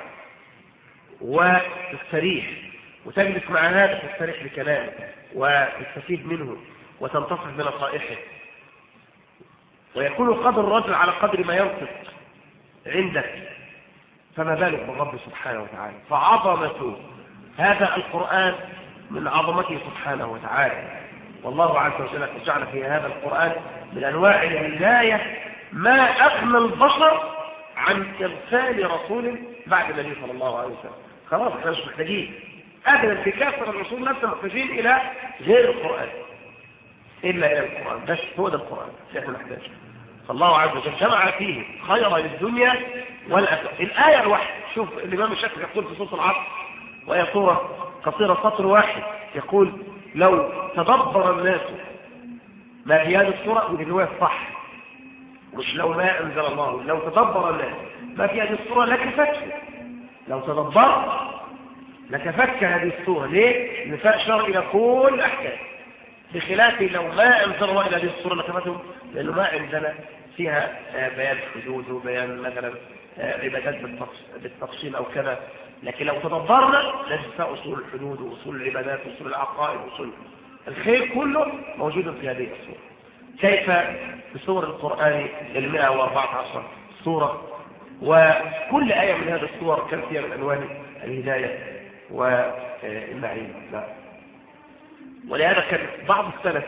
وتستريح وتجلس مع هذا تستريح بكلامه وتستفيد منه وتنتصف من نصائحه، ويكون قدر الرجل على قدر ما ينطق عندك، فما بالك بالرب سبحانه وتعالى. فعظمته هذا القرآن من عظمته سبحانه وتعالى. والله عز وجل جعل في هذا القرآن من أنواع الهداية ما أغنى البشر عن إرسال رسول بعد النبي صلى الله عليه وسلم. خلاص احنا مش محتاجين أبدا في كافة الرسول نفسه محتاجين إلى غير القرآن إلا إلى القرآن، بس هو ده القرآن اللي احنا نحتاجه. فالله عز وجل جمع فيه خيرا للدنيا والآخرة. الآية الواحدة، شوف الإمام الشافعي يقول في سورة العصر وهي سورة قصيرة سطر واحد، يقول لو تدبر الناس ما في هذه السورة، ودي الرواية الصح مش لو ما أنزل الله، لو تدبر الناس ما في هذه السورة لكفته. لو تدبر لتفك هذه الصورة. ليه؟ نفاء شرع إلى كل الأحكام، بخلاف لو ما أنزل الله إلى هذه الصورة لكفتهم، لأنه ما عندنا فيها بيان حدود وبيان مثلا عبادات بالتفصيل أو كذا. لكن لو تدبرنا نجد أصول الحدود وأصول العبادات وأصول العقائد وأصول الخير كله موجود في هذه الصورة. كيف في سور القرآن المئة وأربعة عشر سورة، وكل آية من هذه الصور كان فيها من ألوان الهداية والنعيم. لا. ولهذا كان بعض السلف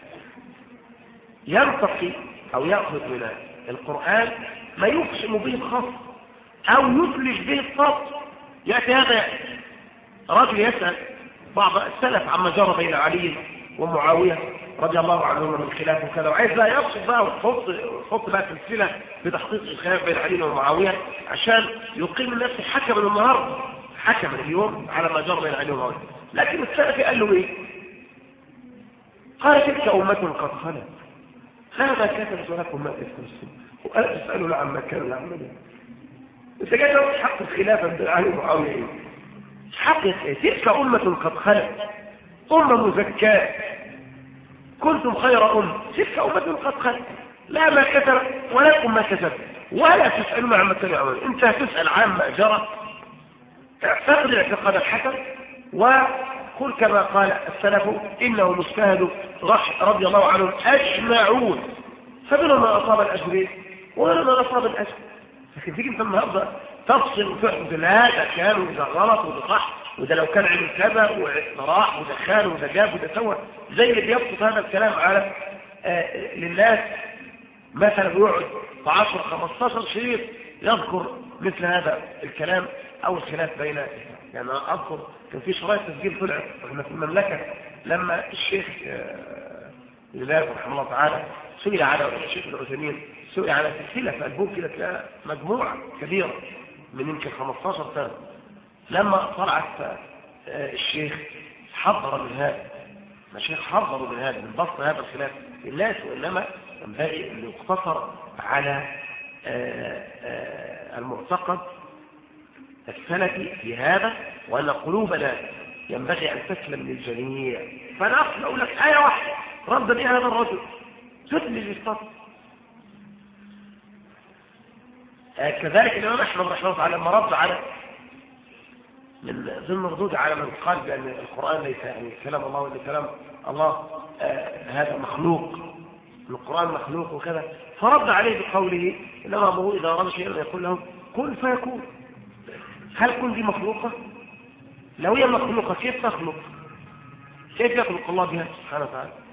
ينتقي أو يأخذ من القرآن ما يقسم به الخاص أو يثلج به الصوت. يأتي هذا رجل يسأل بعض السلف عما جرى بين علي ومعاوية رضي الله عنهما من خلاف وكذا، وعايز لا يقصد بقى ويحط يحط بقى سلسلة بتحقيق الخلاف بين علي ومعاوية عشان يقيم النفس حكما النهارده حكما اليوم على ما جرى بين علي ومعاوية. لكن السلف قال له ايه؟ قال تلك أمة قد خلت هذا كتبت لكم ما تفسرون وأنا تسألوا لا عما كانوا يعملون. انت جاي تقول حق الخلافة بين علي ومعاوية ايه؟ حق تلك أمة قد خلت أمة مزكاة كنتم خير أمة، تلك أمة قد خلت لا ما كتب ولكم ما كتب ولا تسألون عما كانوا يعملون. انت هتسأل عما جرى، اعتقد اعتقاد الحكم وقل كما قال السلف إنه مجتهد رضي الله عنهم أجمعون فمنهم ما أصاب الأجر ومنهم ما أصاب الأجر. لكن تيجي انت النهارده تفصل وتحدث هذا كان وده غلط وده صح وده لو كان عمل كذا وده راح وده خان وده جاب وده سوى، زي اللي بيبسط هذا الكلام على آه للناس مثلا يقعد في عشرة خمستاشر شريط يذكر مثل هذا الكلام او الخلاف بين يعني اذكر كان في شرايط تسجيل طلعت احنا في المملكه لما الشيخ آه لله رحمه الله تعالى سئل على الشيخ العثيمين سئل على سلسله في البوم كده تلاقي مجموعه كبيره من يمكن خمستاشر سنه. لما طلعت الشيخ حضر من هذا الشيخ حضروا من هذا من بسط هذا الخلاف الناس، وإنما ينبغي أن يقتصر على المعتقد السلفي في هذا، وأن قلوبنا ينبغي أن تسلم للجميع. فأنا أقول لك آية واحدة رد بها هذا الرجل تدلج السطر. كذلك الإمام أحمد رحمه الله تعالى لما رد على من ضمن ردود على من قال بأن القرآن ليس يعني كلام الله ولا كلام الله آه هذا مخلوق، القرآن مخلوق وكذا، فرد عليه بقوله إنما أمره إذا أراد شيئا يقول له كن فيكون. هل كن دي مخلوقة؟ لو هي مخلوقة كيف تخلق؟ كيف يخلق الله بها سبحانه وتعالى؟